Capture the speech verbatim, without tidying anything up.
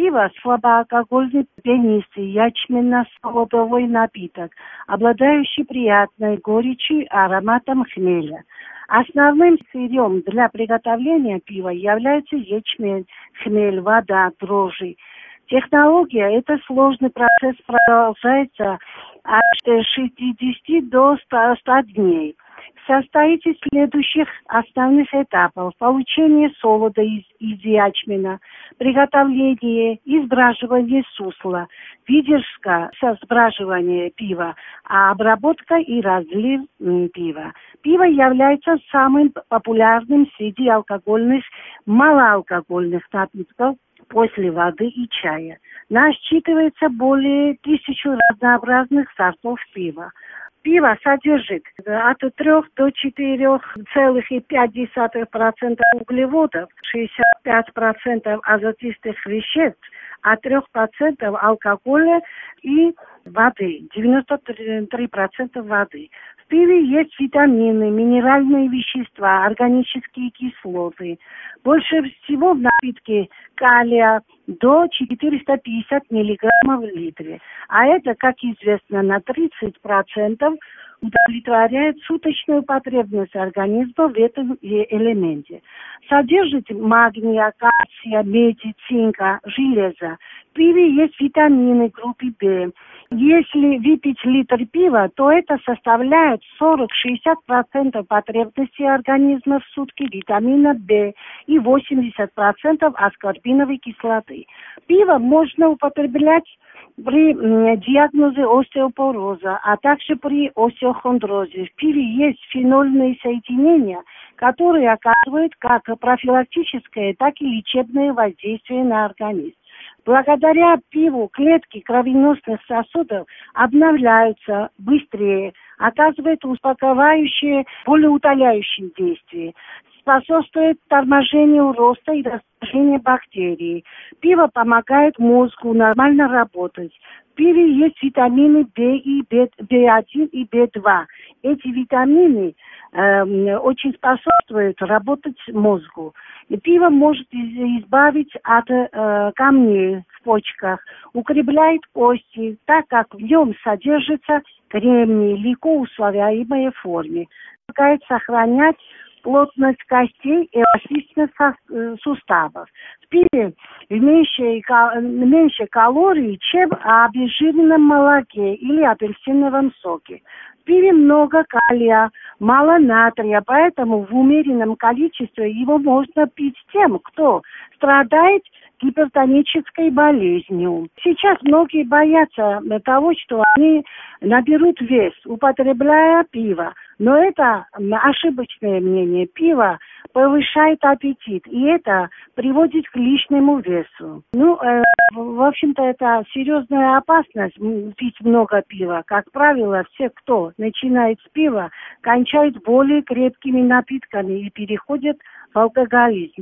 Пиво– слабоалкогольный пенистый ячменно-солодовой напиток, обладающий приятной горечью и ароматом хмеля. Основным сырьем для приготовления пива является ячмень, хмель, вода, дрожжи. Технология – это сложный процесс, продолжается от шестидесяти до ста дней. Состоит из следующих основных этапов: получение солода из, из ячменя, приготовление, избраживание сусла, выдержка со сбраживания пива, а обработка и разлив м, пива. Пиво является самым популярным среди алкогольных, малоалкогольных напитков после воды и чая. Насчитывается более тысячи разнообразных сортов пива. Пиво содержит от трёх до четырёх целых пяти десятых процента углеводов, шестьдесят пять процентов азотистых веществ, от трёх процентов алкоголя и воды, девяносто три процента воды. В пиве есть витамины, минеральные вещества, органические кислоты. Больше всего в напитке калия до четыреста пятьдесят миллиграммов в литре. А это, как известно, на тридцать процентов удовлетворяет суточную потребность организма в этом элементе. Содержит магния, кальция, меди, цинка, железа. В пиве есть витамины группы В. Если выпить литр пива, то это составляет сорок-шестьдесят процентов потребности организма в сутки витамина В и восемьдесят процентов аскорбиновой кислоты. Пиво можно употреблять при диагнозе остеопороза, а также при остеохондрозе. В пиве есть фенольные соединения, которые оказывают как профилактическое, так и лечебное воздействие на организм. Благодаря пиву клетки кровеносных сосудов обновляются быстрее, оказывает успокаивающее, болеутоляющее действие, способствует торможению роста и размножению бактерий. Пиво помогает мозгу нормально работать. В пиве есть витамины В и В один и В два. Эти витамины э, очень способствуют работать мозгу. И пиво может избавить от э, камней в почках, укрепляет кости, так как в нем содержится кремний, легко усвояемой форме. Помогает сохранять плотность костей и эластичность суставов. В пиве меньше, меньше калорий, чем в обезжиренном молоке или апельсиновом соке. В пиве много калия, мало натрия, поэтому в умеренном количестве его можно пить тем, кто страдает гипертонической болезнью. Сейчас многие боятся того, что они наберут вес, употребляя пиво. Но это ошибочное мнение. Пиво повышает аппетит, и это приводит к лишнему весу. Ну, э, в общем-то, это серьезная опасность пить много пива. Как правило, все, кто начинает с пива, кончают более крепкими напитками и переходят в алкоголизм.